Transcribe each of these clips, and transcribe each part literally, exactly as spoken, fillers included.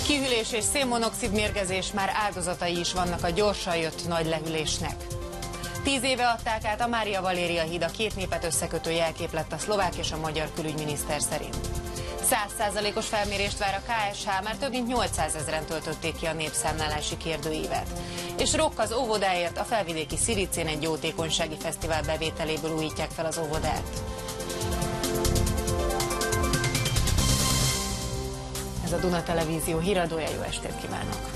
Kihűlés és szénmonoxid mérgezés, már áldozatai is vannak a gyorsan jött nagy lehűlésnek. Tíz éve adták át a Mária Valéria híd, a két népet összekötő jelkép lett a szlovák és a magyar külügyminiszter szerint. száz százalékos felmérést vár a ká es há, már több mint nyolcszázezren töltötték ki a népszámlálási kérdőívet. És Rock az óvodáért, a felvidéki Sziricén egy jótékonysági fesztivál bevételéből újítják fel az óvodát. Ez a Duna Televízió híradója, jó estét kívánok!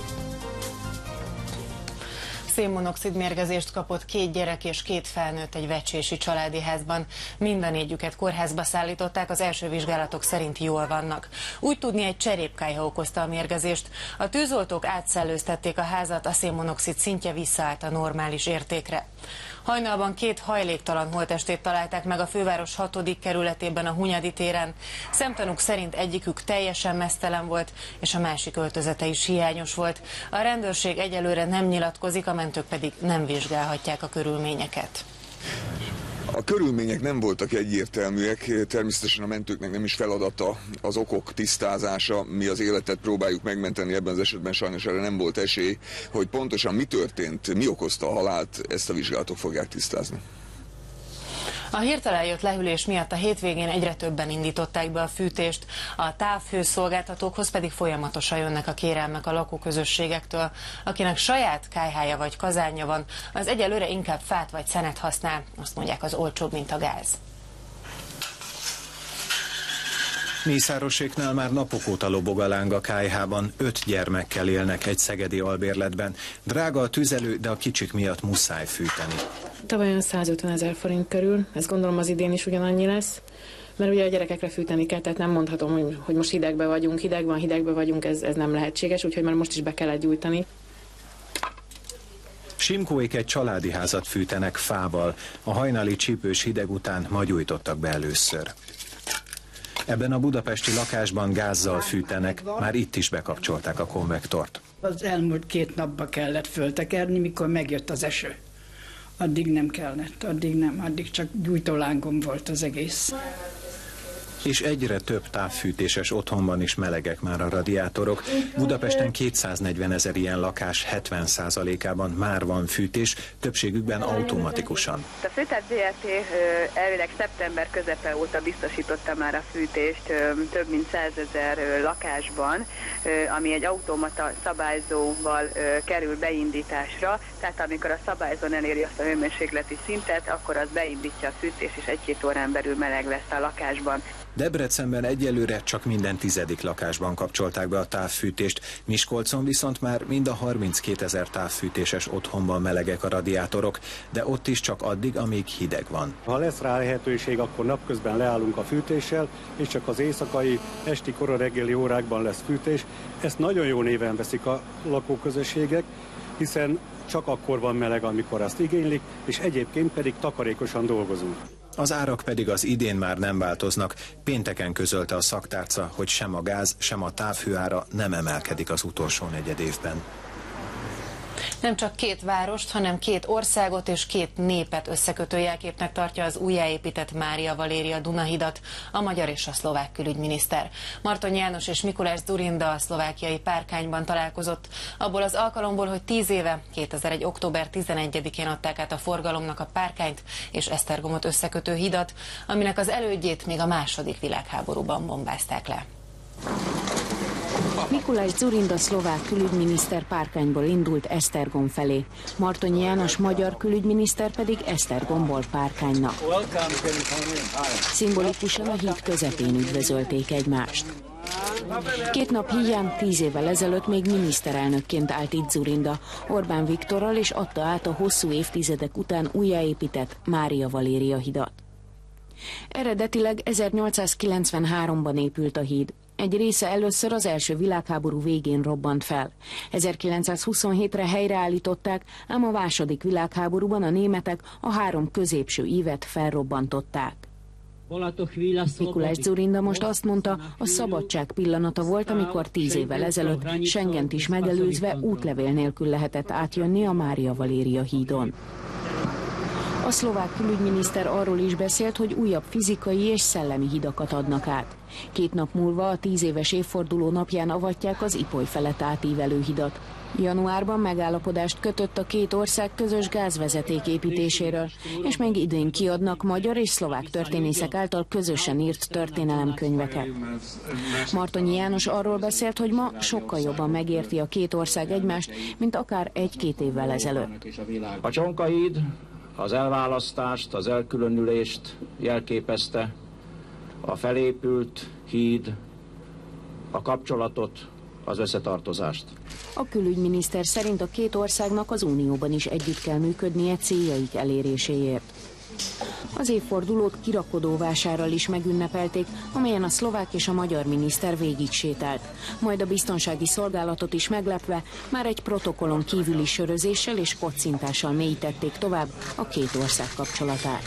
Szénmonoxid mérgezést kapott két gyerek és két felnőtt egy vecsési családi házban. Mind a négyüket kórházba szállították, az első vizsgálatok szerint jól vannak. Úgy tudni, egy cserépkályha okozta a mérgezést. A tűzoltók átszellőztették a házat, a szénmonoxid szintje visszaállt a normális értékre. Hajnalban két hajléktalan holttestét találták meg a főváros hatodik kerületében, a Hunyadi téren. Szemtanúk szerint egyikük teljesen meztelen volt, és a másik öltözete is hiányos volt. A rendőrség egyelőre nem nyilatkozik, a mentők pedig nem vizsgálhatják a körülményeket. A körülmények nem voltak egyértelműek, természetesen a mentőknek nem is feladata az okok tisztázása, mi az életet próbáljuk megmenteni, ebben az esetben sajnos erre nem volt esély, hogy pontosan mi történt, mi okozta a halált, ezt a vizsgálatok fogják tisztázni. A hirtelen jött lehűlés miatt a hétvégén egyre többen indították be a fűtést, a távhőszolgáltatókhoz pedig folyamatosan jönnek a kérelmek a lakóközösségektől. Akinek saját kályhája vagy kazánja van, az egyelőre inkább fát vagy szenet használ, azt mondják, az olcsóbb, mint a gáz. Mészároséknál már napok óta lobog a láng a kályhában, öt gyermekkel élnek egy szegedi albérletben. Drága a tüzelő, de a kicsik miatt muszáj fűteni. Tavaly olyan százötven ezer forint körül, ezt gondolom az idén is ugyanannyi lesz, mert ugye a gyerekekre fűteni kell, tehát nem mondhatom, hogy, hogy most hidegbe vagyunk, hideg van, hidegbe vagyunk, ez, ez nem lehetséges, úgyhogy már most is be kellett gyújtani. Simkóék egy családi házat fűtenek fával, a hajnali csípős hideg után ma gyújtottak be először. Ebben a budapesti lakásban gázzal fűtenek, már itt is bekapcsolták a konvektort. Az elmúlt két napba kellett föltekerni, mikor megjött az eső. Addig nem kellett, addig nem, addig csak gyújtólángom volt az egész. És egyre több távfűtéses otthonban is melegek már a radiátorok. Budapesten kétszáznegyven ezer ilyen lakás hetven százalékában már van fűtés, többségükben automatikusan. A Főtárgy zé er té elvileg szeptember közepe óta biztosította már a fűtést több mint százezer lakásban, ami egy automata szabályzóval kerül beindításra, tehát amikor a szabályzón eléri azt a hőmérsékleti szintet, akkor az beindítja a fűtést, és egy-két órán belül meleg lesz a lakásban. Debrecenben egyelőre csak minden tizedik lakásban kapcsolták be a távfűtést, Miskolcon viszont már mind a harminckétezer távfűtéses otthonban melegek a radiátorok, de ott is csak addig, amíg hideg van. Ha lesz rá lehetőség, akkor napközben leállunk a fűtéssel, és csak az éjszakai, esti, kora reggeli órákban lesz fűtés. Ezt nagyon jó néven veszik a lakóközösségek, hiszen csak akkor van meleg, amikor azt igénylik, és egyébként pedig takarékosan dolgozunk. Az árak pedig az idén már nem változnak. Pénteken közölte a szaktárca, hogy sem a gáz, sem a távhő ára nem emelkedik az utolsó negyed évben. Nem csak két várost, hanem két országot és két népet összekötő jelképnek tartja az újjáépített Mária Valéria Dunahidat a magyar és a szlovák külügyminiszter. Martonyi János és Mikuláš Dzurinda a szlovákiai Párkányban találkozott. Abból az alkalomból, hogy tíz éve, kétezer-egy. október tizenegyedikén adták át a forgalomnak a Párkányt és Esztergomot összekötő hidat, aminek az elődjét még a második világháborúban bombázták le. Mikuláš Dzurinda szlovák külügyminiszter Párkányból indult Esztergom felé, Martonyi János magyar külügyminiszter pedig Esztergomból Párkánynak. Szimbolikusan a híd közepén üdvözölték egymást. Két nap híján tíz évvel ezelőtt még miniszterelnökként állt itt Dzurinda, Orbán Viktorral, és adta át a hosszú évtizedek után újjáépített Mária Valéria hidat. Eredetileg ezernyolcszázkilencvenháromban épült a híd. Egy része először az első világháború végén robbant fel. ezerkilencszázhuszonhétre helyreállították, ám a második világháborúban a németek a három középső ívet felrobbantották. Mikuláš Dzurinda most azt mondta, a szabadság pillanata volt, amikor tíz évvel ezelőtt Schengent is megelőzve útlevél nélkül lehetett átjönni a Mária Valéria hídon. A szlovák külügyminiszter arról is beszélt, hogy újabb fizikai és szellemi hidakat adnak át. Két nap múlva a tíz éves évforduló napján avatják az Ipoly felett átívelő hidat. Januárban megállapodást kötött a két ország közös gázvezeték építéséről, és még idén kiadnak magyar és szlovák történészek által közösen írt történelemkönyveket. Martonyi János arról beszélt, hogy ma sokkal jobban megérti a két ország egymást, mint akár egy-két évvel ezelőtt. A Csonka-híd az elválasztást, az elkülönülést jelképezte, a felépült híd, a kapcsolatot, az összetartozást. A külügyminiszter szerint a két országnak az Unióban is együtt kell működnie céljaik eléréséért. Az évfordulót kirakodóvásárral is megünnepelték, amelyen a szlovák és a magyar miniszter végig sétált. Majd a biztonsági szolgálatot is meglepve már egy protokollon kívüli sörözéssel és kocintással mélyítették tovább a két ország kapcsolatát.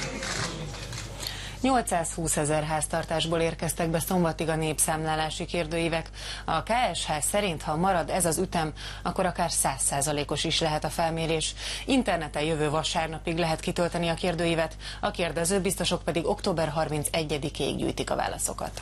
nyolcszázhúszezer háztartásból érkeztek be szombatig a népszámlálási kérdőívek. A ká es há szerint, ha marad ez az ütem, akkor akár száz százalékos is lehet a felmérés. Interneten jövő vasárnapig lehet kitölteni a kérdőívet, a kérdező biztosok pedig október harmincegyedikéig gyűjtik a válaszokat.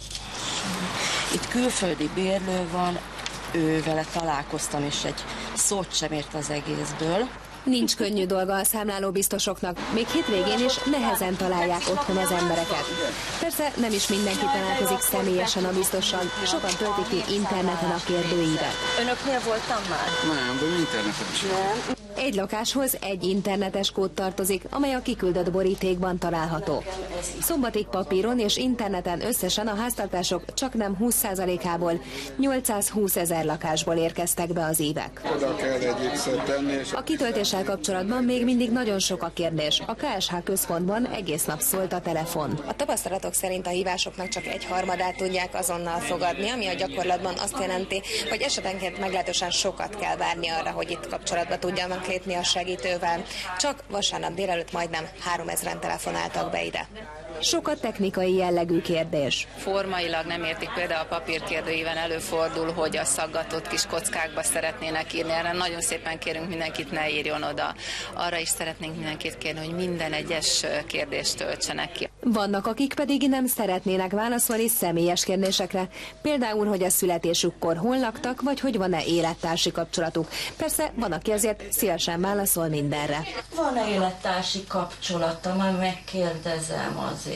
Itt külföldi bérlő van, ő vele találkoztam, és egy szót sem ért az egészből. Nincs könnyű dolga a számlálóbiztosoknak, még hétvégén is nehezen találják otthon az embereket. Persze nem is mindenki találkozik személyesen a biztossal, sokan töltik ki interneten a kérdőívet. Önöknél voltam már? Nem, de interneten is. Nem. Egy lakáshoz egy internetes kód tartozik, amely a kiküldött borítékban található. Szombatig papíron és interneten összesen a háztartások csaknem húsz százalékából nyolcszázhúszezer lakásból érkeztek be az évek. Oda kell egyszer tenni. A kitöltéssel kapcsolatban még mindig nagyon sok a kérdés. A ká es há központban egész nap szólt a telefon. A tapasztalatok szerint a hívásoknak csak egy harmadát tudják azonnal fogadni, ami a gyakorlatban azt jelenti, hogy esetenként meglehetősen sokat kell várni arra, hogy itt kapcsolatba tudjanak lépni a segítővel. Csak vasárnap délelőtt majdnem háromezren telefonáltak be ide. Sok a technikai jellegű kérdés. Formailag nem értik, például a papírkérdőíven előfordul, hogy a szaggatott kis kockákba szeretnének írni. Erre nagyon szépen kérünk mindenkit, ne írjon oda. Arra is szeretnénk mindenkit kérni, hogy minden egyes kérdést töltsenek ki. Vannak, akik pedig nem szeretnének válaszolni személyes kérdésekre. Például, hogy a születésükkor hol laktak, vagy hogy van-e élettársi kapcsolatuk. Persze van, aki azért szívesen válaszol mindenre. Van-e élettársi kapcsolata? Már megkérdezem azért.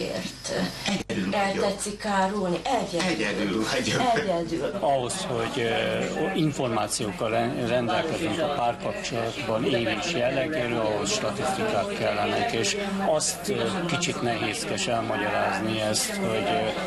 Egyedül El tetszik árulni? Egyedül. Egyedül. Egyedül. Egyedül. Ahhoz, hogy uh, információkkal rendelkezünk a párkapcsolatban éves jellegéről, ahhoz statisztikák kellenek, és azt uh, kicsit nehézkes elmagyarázni ezt, hogy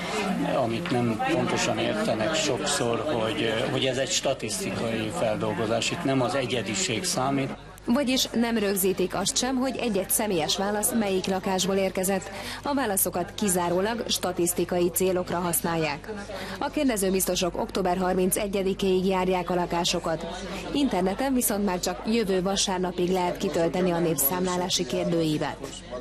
uh, amit nem pontosan értenek sokszor, hogy, uh, hogy ez egy statisztikai feldolgozás, itt nem az egyediség számít. Vagyis nem rögzítik azt sem, hogy egy-egy személyes válasz melyik lakásból érkezett. A válaszokat kizárólag statisztikai célokra használják. A kérdezőbiztosok október harmincegyedikéig járják a lakásokat. Interneten viszont már csak jövő vasárnapig lehet kitölteni a népszámlálási kérdőívet.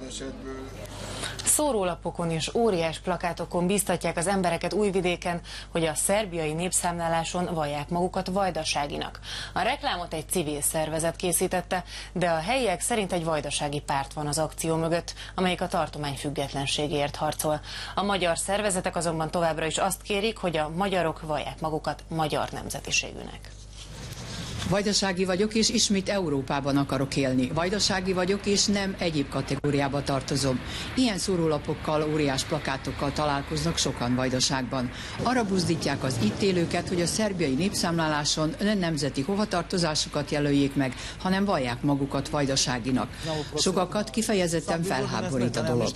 Szórólapokon és óriás plakátokon biztatják az embereket Újvidéken, hogy a szerbiai népszámláláson vallják magukat vajdaságinak. A reklámot egy civil szervezet készítette, de a helyiek szerint egy vajdasági párt van az akció mögött, amelyik a tartomány függetlenségéért harcol. A magyar szervezetek azonban továbbra is azt kérik, hogy a magyarok vallják magukat magyar nemzetiségűnek. Vajdasági vagyok, és ismét Európában akarok élni. Vajdasági vagyok, és nem egyéb kategóriába tartozom. Ilyen szórólapokkal, óriás plakátokkal találkoznak sokan Vajdaságban. Arra buzdítják az itt élőket, hogy a szerbiai népszámláláson nem nemzeti hovatartozásukat jelöljék meg, hanem vallják magukat vajdaságinak. Sokakat kifejezetten felháborít a dolog.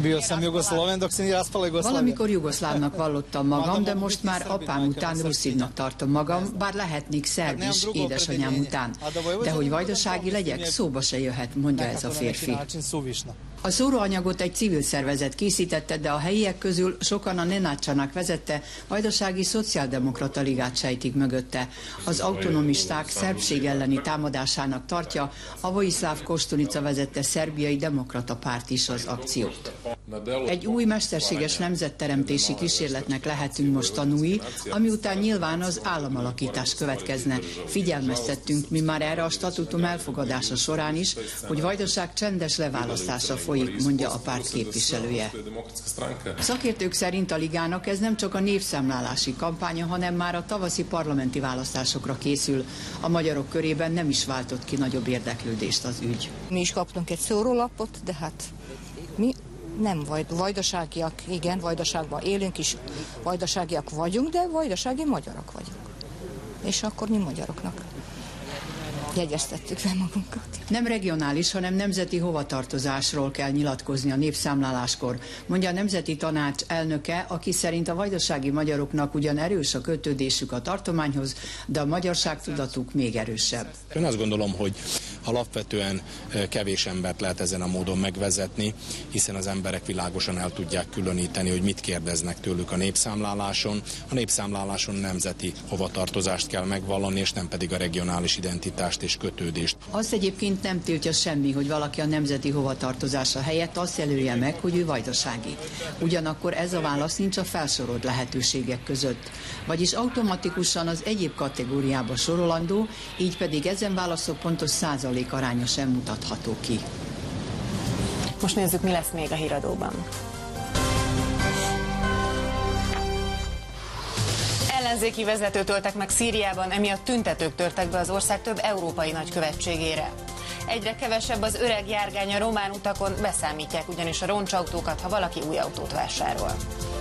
Valamikor jugoszlávnak vallottam magam, de most már apám után ruszinnak tartom magam, bár lehetnék szerb is, édesanyám után. De hogy vajdasági legyek, szóba se jöhet, mondja ez a férfi. A szóróanyagot egy civil szervezet készítette, de a helyiek közül sokan a Nenácsának vezette Vajdasági Szociáldemokrata Ligát sejtik mögötte. Az autonomisták szerbség elleni támadásának tartja a Vojislav Koštunica vezette szerbiai demokrata párt is az akciót. Egy új mesterséges nemzetteremtési kísérletnek lehetünk most tanúi, ami után nyilván az államalakítás következne. Figyelmeztettünk mi már erre a statutum elfogadása során is, hogy Vajdaság csendes leválasztása folyik, mondja a párt képviselője. Szakértők szerint a ligának ez nem csak a népszámlálási kampánya, hanem már a tavaszi parlamenti választásokra készül. A magyarok körében nem is váltott ki nagyobb érdeklődést az ügy. Mi is kaptunk egy szórólapot, de hát mi nem vajd, vajdaságiak, igen, vajdaságban élünk is, vajdaságiak vagyunk, de vajdasági magyarok vagyunk. És akkor mi magyaroknak jegyeztettük fel magunkat. Nem regionális, hanem nemzeti hovatartozásról kell nyilatkozni a népszámláláskor, mondja a Nemzeti Tanács elnöke, aki szerint a vajdasági magyaroknak ugyan erős a kötődésük a tartományhoz, de a magyarság tudatuk még erősebb. Én azt gondolom, hogy alapvetően kevés embert lehet ezen a módon megvezetni, hiszen az emberek világosan el tudják különíteni, hogy mit kérdeznek tőlük a népszámláláson. A népszámláláson nemzeti hovatartozást kell megvallani, és nem pedig a regionális identitást és kötődést. Azt egyébként nem tiltja semmi, hogy valaki a nemzeti hovatartozása helyett azt jelölje meg, hogy ő vajdasági. Ugyanakkor ez a válasz nincs a felsorolt lehetőségek között. Vagyis automatikusan az egyéb kategóriába sorolandó, így pedig ezen válaszok pontos százalék aránya sem mutatható ki. Most nézzük, mi lesz még a híradóban. Ellenzéki vezetőt öltek meg Szíriában, emiatt tüntetők törtek be az ország több európai nagykövetségére. Egyre kevesebb az öreg járgány a román utakon, beszámítják ugyanis a roncsautókat, ha valaki új autót vásárol.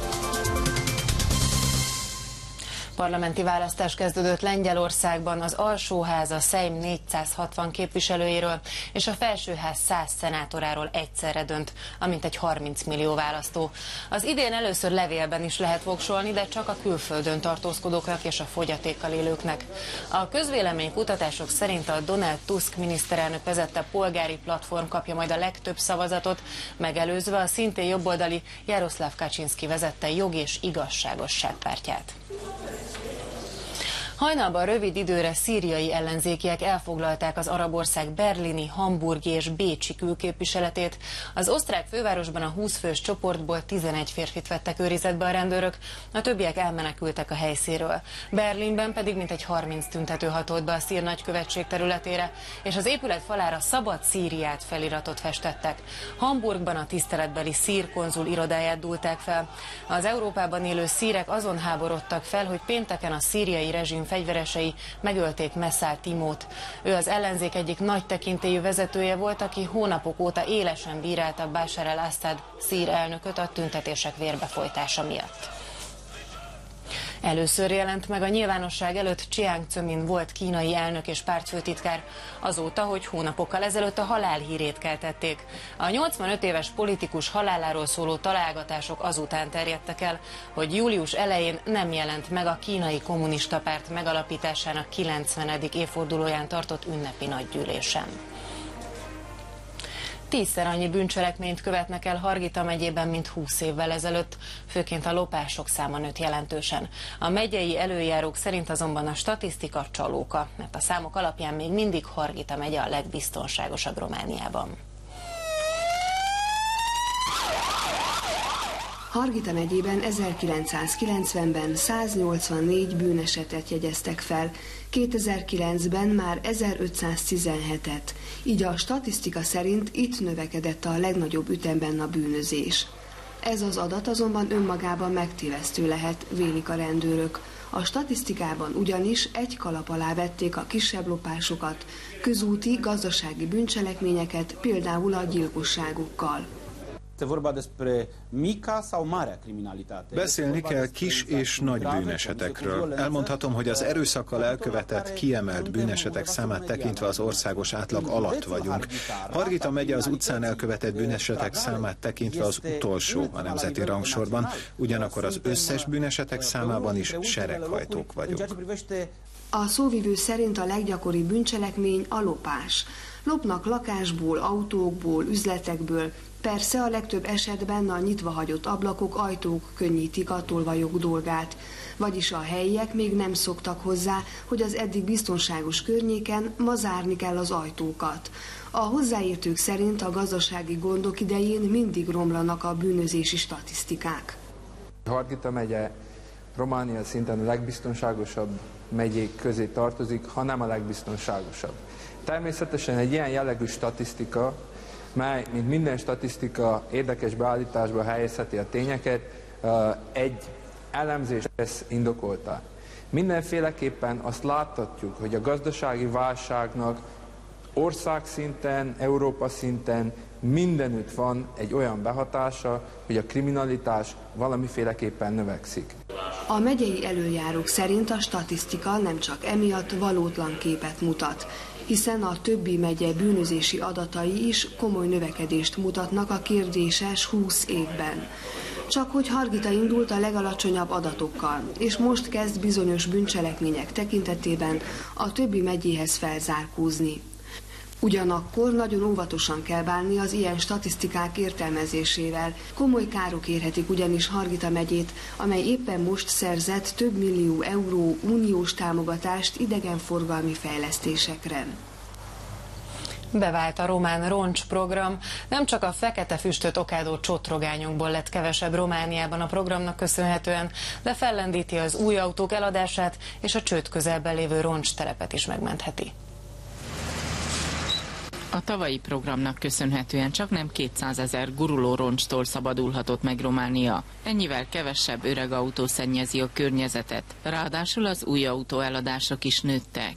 Parlamenti választás kezdődött Lengyelországban, az alsóház a Szejm négyszázhatvan képviselőjéről és a felsőház száz szenátoráról egyszerre dönt, amint egy harminc millió választó. Az idén először levélben is lehet voksolni, de csak a külföldön tartózkodóknak és a fogyatékkal élőknek. A közvéleménykutatások szerint a Donald Tusk miniszterelnök vezette polgári platform kapja majd a legtöbb szavazatot, megelőzve a szintén jobboldali Jaroszláv Kaczynszki vezette Jog és Igazságosság pártját. Hajnalban rövid időre szíriai ellenzékiek elfoglalták az arab ország berlini, hamburgi és bécsi külképviseletét. Az osztrák fővárosban a húsz fős csoportból tizenegy férfit vettek őrizetbe a rendőrök, a többiek elmenekültek a helyszínről. Berlinben pedig mintegy harminc tüntető hatolt be a szír nagykövetség területére, és az épület falára Szabad Szíriát feliratot festettek. Hamburgban a tiszteletbeli szír konzul irodáját dúlták fel. Az Európában élő szírek azon háborodtak fel, hogy pénteken a szíriai rezsim fegyveresei megölték Messál Timót. Ő az ellenzék egyik nagy tekintélyű vezetője volt, aki hónapok óta élesen bírálta Bashar al-Assad szír elnököt a tüntetések vérbefolytása miatt. Először jelent meg a nyilvánosság előtt Chiang Zemin volt kínai elnök és pártfőtitkár, azóta, hogy hónapokkal ezelőtt a halálhírét keltették. A nyolcvanöt éves politikus haláláról szóló találgatások azután terjedtek el, hogy július elején nem jelent meg a kínai kommunista párt megalapításának kilencvenedik évfordulóján tartott ünnepi nagygyűlésen. Tízszer annyi bűncselekményt követnek el Hargita megyében, mint húsz évvel ezelőtt, főként a lopások száma nőtt jelentősen. A megyei előjárók szerint azonban a statisztika csalóka, mert a számok alapján még mindig Hargita megye a legbiztonságosabb Romániában. Hargita megyében ezerkilencszázkilencvenben száznyolcvannégy bűnesetet jegyeztek fel, kétezer-kilencben már ezerötszáztizenhetet, így a statisztika szerint itt növekedett a legnagyobb ütemben a bűnözés. Ez az adat azonban önmagában megtévesztő lehet, vélik a rendőrök. A statisztikában ugyanis egy kalap alá vették a kisebb lopásokat, közúti, gazdasági bűncselekményeket, például a gyilkosságokkal. Beszélni kell kis és nagy bűnesetekről. Elmondhatom, hogy az erőszakkal elkövetett, kiemelt bűnesetek számát tekintve az országos átlag alatt vagyunk. Hargita megye az utcán elkövetett bűnesetek számát tekintve az utolsó a nemzeti rangsorban, ugyanakkor az összes bűnesetek számában is sereghajtók vagyunk. A szóvivő szerint a leggyakoribb bűncselekmény a lopás. Lopnak lakásból, autókból, üzletekből. Persze a legtöbb esetben a nyitva hagyott ablakok, ajtók könnyítik a tolvajok dolgát. Vagyis a helyiek még nem szoktak hozzá, hogy az eddig biztonságos környéken ma zárni kell az ajtókat. A hozzáértők szerint a gazdasági gondok idején mindig romlanak a bűnözési statisztikák. Hargita megye Románia szinten a legbiztonságosabb megyék közé tartozik, ha nem a legbiztonságosabb. Természetesen egy ilyen jellegű statisztika, mely, mint minden statisztika érdekes beállításba helyezheti a tényeket, egy elemzést tesz indokoltá. Mindenféleképpen azt láthatjuk, hogy a gazdasági válságnak országszinten, Európa szinten mindenütt van egy olyan behatása, hogy a kriminalitás valamiféleképpen növekszik. A megyei előjárók szerint a statisztika nem csak emiatt valótlan képet mutat, hiszen a többi megye bűnözési adatai is komoly növekedést mutatnak a kérdéses húsz évben. Csak hogy Hargita indult a legalacsonyabb adatokkal, és most kezd bizonyos bűncselekmények tekintetében a többi megyéhez felzárkózni. Ugyanakkor nagyon óvatosan kell bánni az ilyen statisztikák értelmezésével. Komoly károk érhetik ugyanis Hargita megyét, amely éppen most szerzett több millió euró uniós támogatást idegenforgalmi fejlesztésekre. Bevált a román roncsprogram. Nem csak a fekete füstöt okádó csotrogányokból lett kevesebb Romániában a programnak köszönhetően, de fellendíti az új autók eladását, és a csőd közelben lévő roncstelepet is megmentheti. A tavalyi programnak köszönhetően csak nem kétszázezer guruló roncstól szabadulhatott meg Románia. Ennyivel kevesebb öreg autó szennyezi a környezetet. Ráadásul az új autó eladások is nőttek.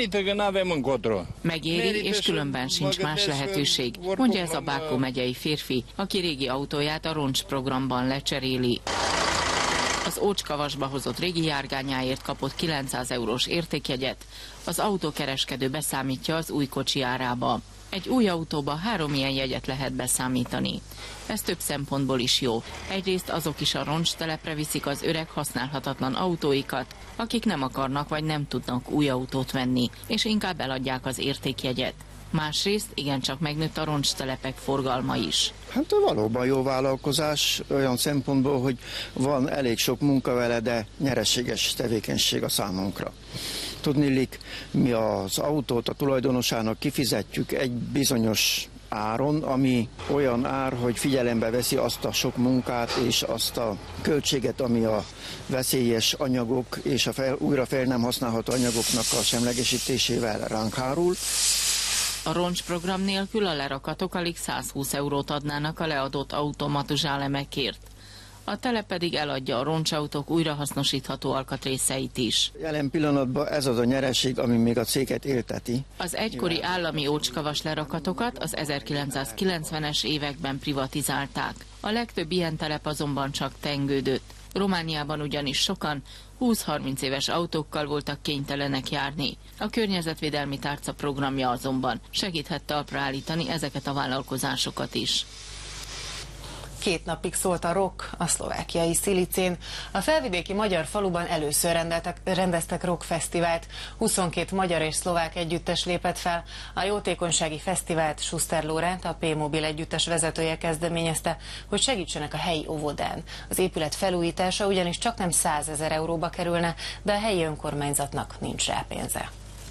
Megéri, és különben sincs más lehetőség, mondja ez a Bákó megyei férfi, aki régi autóját a roncsprogramban lecseréli. Az Ócskavasba hozott régi járgányáért kapott kilencszáz eurós értékjegyet. Az autókereskedő beszámítja az új kocsi árába. Egy új autóba három ilyen jegyet lehet beszámítani. Ez több szempontból is jó. Egyrészt azok is a roncstelepre viszik az öreg használhatatlan autóikat, akik nem akarnak vagy nem tudnak új autót venni, és inkább eladják az értékjegyet. Másrészt igencsak megnőtt a roncstelepek forgalma is. Hát valóban jó vállalkozás olyan szempontból, hogy van elég sok munka vele, de nyereséges tevékenység a számunkra. Tudniillik, mi az autót a tulajdonosának kifizetjük egy bizonyos áron, ami olyan ár, hogy figyelembe veszi azt a sok munkát és azt a költséget, ami a veszélyes anyagok és a fel, újra fel nem használható anyagoknak a semlegesítésével ránk hárul. A roncsprogram nélkül a lerakatok alig százhúsz eurót adnának a leadott automatizsálemekért. A telep pedig eladja a roncsautók újrahasznosítható alkatrészeit is. Jelen pillanatban ez az a nyereség, ami még a céget élteti. Az egykori állami ócskavas lerakatokat az ezerkilencszázkilencvenes években privatizálták. A legtöbb ilyen telep azonban csak tengődött. Romániában ugyanis sokan húsz-harminc éves autókkal voltak kénytelenek járni. A környezetvédelmi tárca programja azonban segíthet talpra állítani ezeket a vállalkozásokat is. Két napig szólt a rock a szlovákiai Szilicén. A felvidéki magyar faluban először rendeltek, rendeztek rockfesztivált. huszonkét magyar és szlovák együttes lépett fel. A jótékonysági fesztivált Schuster Lóránt, a P-Mobil együttes vezetője kezdeményezte, hogy segítsenek a helyi óvodán. Az épület felújítása ugyanis csak nem százezer euróba kerülne, de a helyi önkormányzatnak nincs rá pénze.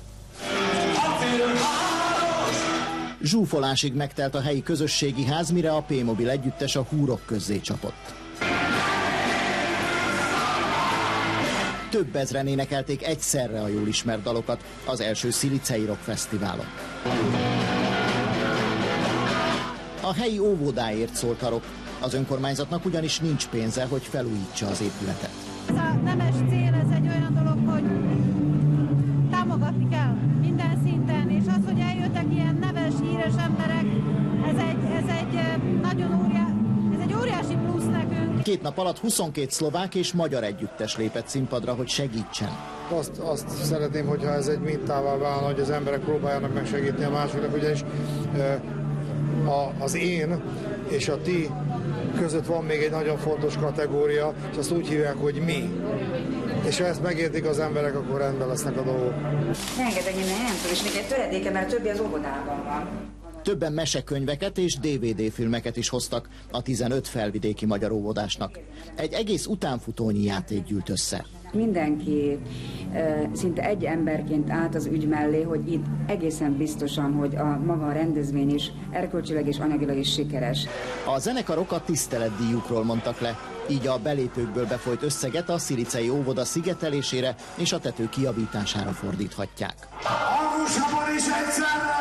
Zsúfolásig megtelt a helyi közösségi ház, mire a P-Mobil együttes a húrok közzé csapott. Több ezren énekelték egyszerre a jól ismert dalokat az első szilicei rockfesztiválon. A helyi óvodáért szólt a rock, az önkormányzatnak ugyanis nincs pénze, hogy felújítsa az épületet. Ez a nemes cél, ez egy olyan dolog, hogy támogatni kell minden szinten, és az, hogy eljöttek ilyen neves, híres emberek, ez egy, ez egy nagyon óriá, ez egy óriási plusz nekünk. Két nap alatt huszonkét szlovák és magyar együttes lépett színpadra, hogy segítsen. Azt, azt szeretném, hogyha ez egy mintává válna, hogy az emberek próbáljanak meg segíteni a másiknak, ugyanis a, az én és a ti között van még egy nagyon fontos kategória, és azt úgy hívják, hogy mi. És ha ezt megértik az emberek, akkor rendben lesznek a dolgok. Rengeteg minden nem tudom, és még egy töredéke, mert a többi az óvodában van. Többen mesekönyveket és dé vé dé filmeket is hoztak a tizenöt felvidéki magyar óvodásnak. Egy egész utánfutónyi játék gyűlt össze. Mindenki e, szinte egy emberként állt az ügy mellé, hogy itt egészen biztosan, hogy a maga a rendezvény is erkölcsileg és anyagilag is sikeres. A zenekarok a tiszteletdíjukról mondtak le, így a belépőkből befolyt összeget a Sziricei óvoda szigetelésére és a tető kijavítására fordíthatják. Hangosabban is egyszerre!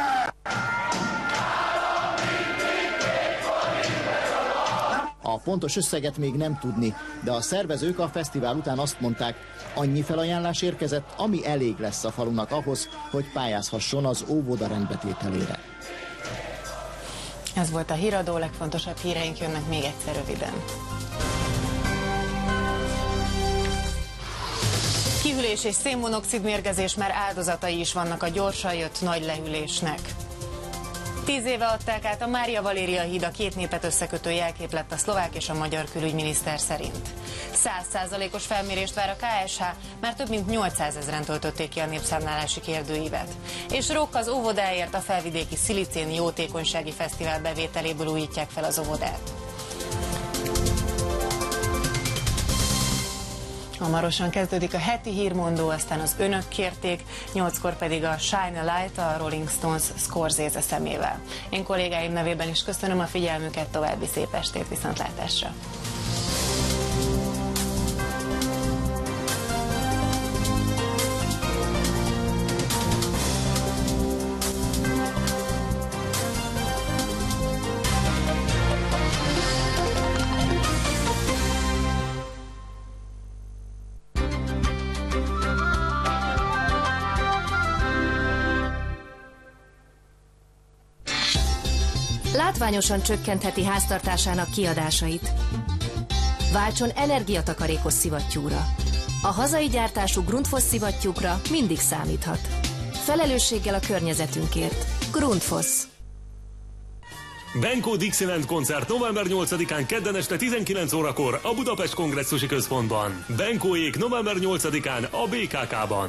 A pontos összeget még nem tudni, de a szervezők a fesztivál után azt mondták, annyi felajánlás érkezett, ami elég lesz a falunak ahhoz, hogy pályázhasson az óvoda rendbetételére. Ez volt a híradó, legfontosabb híreink jönnek még egyszer röviden. Kihűlés és szénmonoxid mérgezés, már áldozatai is vannak a gyorsan jött nagy lehűlésnek. Tíz éve adták át a Mária Valéria híd, a két népet összekötő jelkép lett a szlovák és a magyar külügyminiszter szerint. Száz százalékos felmérést vár a ká es há, már több mint nyolcszázezren töltötték ki a népszámlálási kérdőívet. És Rock az óvodáért, a felvidéki Szilicéni Jótékonysági Fesztivál bevételéből újítják fel az óvodát. Hamarosan kezdődik a heti hírmondó, aztán az Önök kérték, nyolckor pedig a Shine a Light, a Rolling Stones Scorsese szemével. Én kollégáim nevében is köszönöm a figyelmüket, további szép estét, viszontlátásra! Látványosan csökkentheti háztartásának kiadásait. Váltson energiatakarékos szivattyúra. A hazai gyártású Grundfos szivattyúkra mindig számíthat. Felelősséggel a környezetünkért. Grundfos. Benko Dixieland koncert november nyolcadikán kedden este tizenkilenc órakor a Budapest Kongresszusi Központban. Benkóék november nyolcadikán a bé ká ká-ban.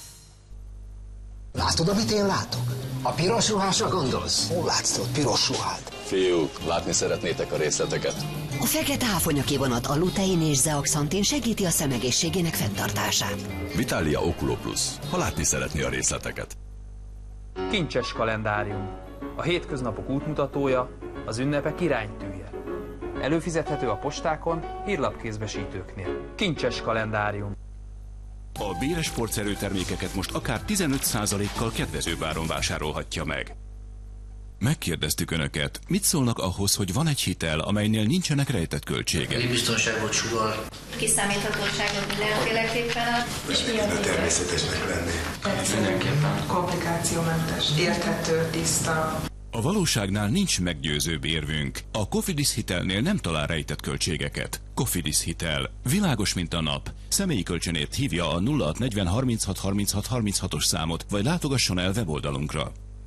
Látod, amit én látok? A piros ruhásra gondolsz? Hol látsz ott piros ruhát? Fiúk, látni szeretnétek a részleteket? A fekete áfonyaké vonat a lutein és zeaxantin segíti a szemegészségének fenntartását. Vitalia Oculo Plus, ha látni szeretné a részleteket. Kincses kalendárium. A hétköznapok útmutatója, az ünnepek iránytűje. Előfizethető a postákon, hírlapkézbesítőknél. Kincses kalendárium. A Béres sportszerű termékeket most akár tizenöt százalékkal kedvezőbb áron vásárolhatja meg. Megkérdeztük Önöket, mit szólnak ahhoz, hogy van egy hitel, amelynél nincsenek rejtett költségek? Biztonságot sugal. Kiszámíthatóságot mindenféleképpen ad, és mi a természetesnek lenni. Mindenképpen komplikációmentes, érthető, tiszta. A valóságnál nincs meggyőzőbb érvünk. A Cofidis hitelnél nem talál rejtett költségeket. Cofidis hitel. Világos, mint a nap. Személyi kölcsönért hívja a nulla hat negyven harminchat harminchat harminchatos számot, vagy látogasson el weboldalunkra.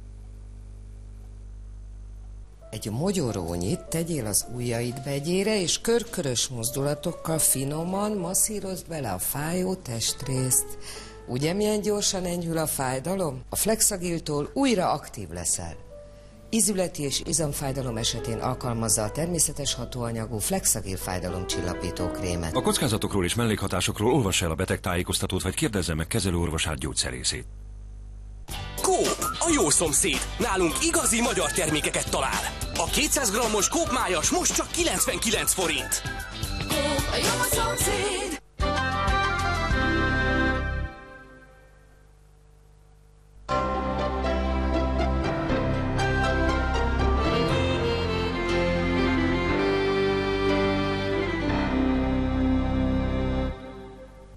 Egy mogyorónyit tegyél az ujjaid begyére, és körkörös mozdulatokkal finoman masszírozd bele a fájó testrészt. Ugye milyen gyorsan enyhül a fájdalom? A Flexagiltól újra aktív leszel. Ízületi és izomfájdalom esetén alkalmazza a természetes hatóanyagú Flexagil fájdalomcsillapító krémet. A kockázatokról és mellékhatásokról olvassa el a betegtájékoztatót, vagy kérdezze meg kezelőorvosát, gyógyszerészét. Coop, a jó szomszéd. Nálunk igazi magyar termékeket talál. A kétszáz grammos Coop májas most csak kilencvenkilenc forint. Coop, a jó szomszéd.